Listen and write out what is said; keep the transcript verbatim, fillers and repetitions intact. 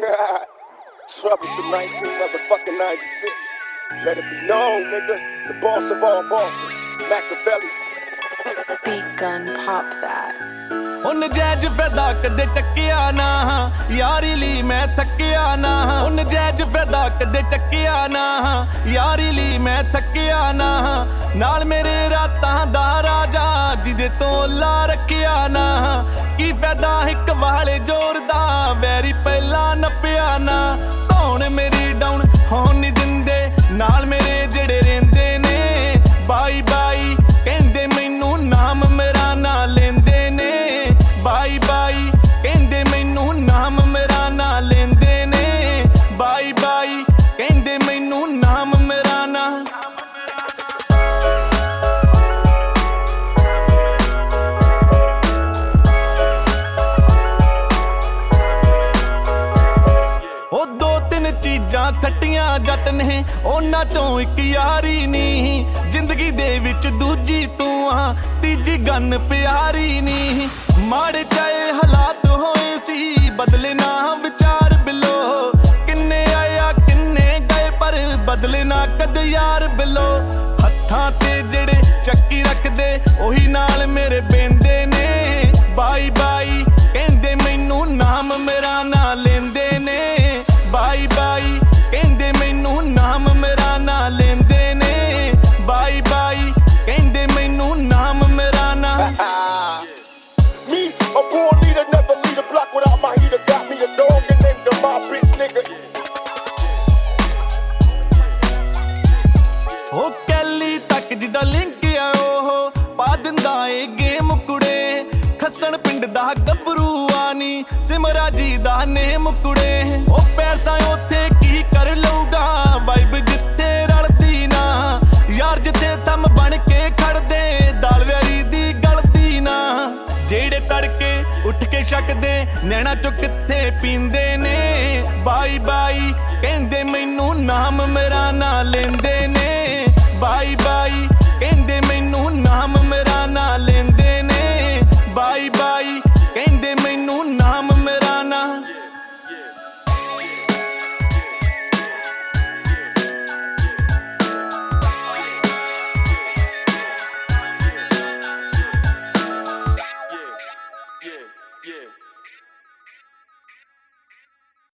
Troublesome nineteen motherfucking ninety-six. Let it be known, nigga, the boss of all bosses, Machiavelli. Beat gun, pop that. उन जैज फैदा कदे टकिया ना यारी ली मैं थकिया ना उन जैज फैदा कदे टकिया ना यारी ली मैं थकिया ना नाल मेरे रातां दा राजा जिदे तो ला रखिया ना की फैदा हिक वाले जोर दा वैरी पहला नपिया ना कौन मेरी डाउन होन नहीं दिंदे नाल मेरे जेड़े रेंदे ने बाई बाई कहंदे मैनू नाम मेरा ना लेंदे ने बाई बाई कहंदे मैनू नाम मेरा ना लेंदे ने बाई बाई कहंदे मैनू नाम मेरा ना ओ दो तीन चीजां खट्टियां जट ने उन्हां चों इक यारी नी जिंदगी दे विच दूजी तू आ तीजी गन प्यारी नी माड़े चाहे हालात होए सी बदले ना विचार बिलो किन्ने आया किन्ने गए पर बदले ना कद यार बिलो हत्थां ते जेड़े चक्की रखदे ओही नाल मेरे बेंदे ने बाई बाई कहंदे मैनू नाम मेरा ना लेंदे ने बाई बाई कहंदे मैनू नाम मेरा ना लेंदे ने बाई बाई कहंदे मैनू नाम मेरा ना Me, a born leader, never lead a block without my heater. Got me a dog and named him my bitch, nigga. ओ कैली तक जिदा लिंक आ ओह पा दिंदा ए गेम कुड़े खस्सण पिंड दा गबरू आनी सिमरा जी दा नेम कुड़े ओ पैसा ओथे की कर लऊगा वाइब जिथे रलदी ना यार जिथे थम बन के खड़दे दाल व्यारी दी गलती ना जेड़े तड़के उठ के शकदे नैना चो किथे पींदे ने बाई बाई कहंदे मैनू नाम मेरा ना लेंदे ने बाई बाई